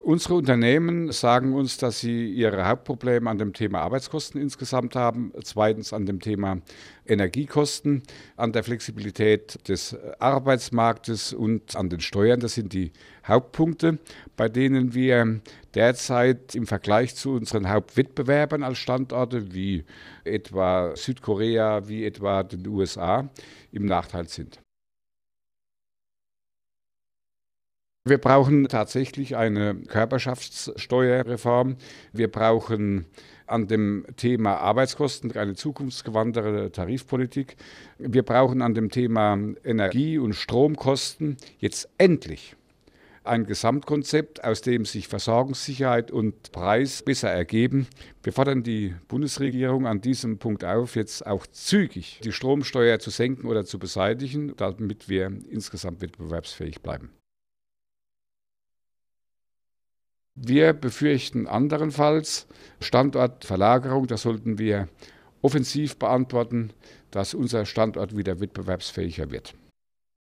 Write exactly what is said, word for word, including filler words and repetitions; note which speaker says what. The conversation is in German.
Speaker 1: Unsere Unternehmen sagen uns, dass sie ihre Hauptprobleme an dem Thema Arbeitskosten insgesamt haben, zweitens an dem Thema Energiekosten, an der Flexibilität des Arbeitsmarktes und an den Steuern. Das sind die Hauptpunkte, bei denen wir derzeit im Vergleich zu unseren Hauptwettbewerbern als Standorte wie etwa Südkorea, wie etwa den U S A im Nachteil sind. Wir brauchen tatsächlich eine Körperschaftssteuerreform. Wir brauchen an dem Thema Arbeitskosten eine zukunftsgewandtere Tarifpolitik. Wir brauchen an dem Thema Energie- und Stromkosten jetzt endlich ein Gesamtkonzept, aus dem sich Versorgungssicherheit und Preis besser ergeben. Wir fordern die Bundesregierung an diesem Punkt auf, jetzt auch zügig die Stromsteuer zu senken oder zu beseitigen, damit wir insgesamt wettbewerbsfähig bleiben. Wir befürchten anderenfalls Standortverlagerung. Das sollten wir offensiv beantworten, dass unser Standort wieder wettbewerbsfähiger wird.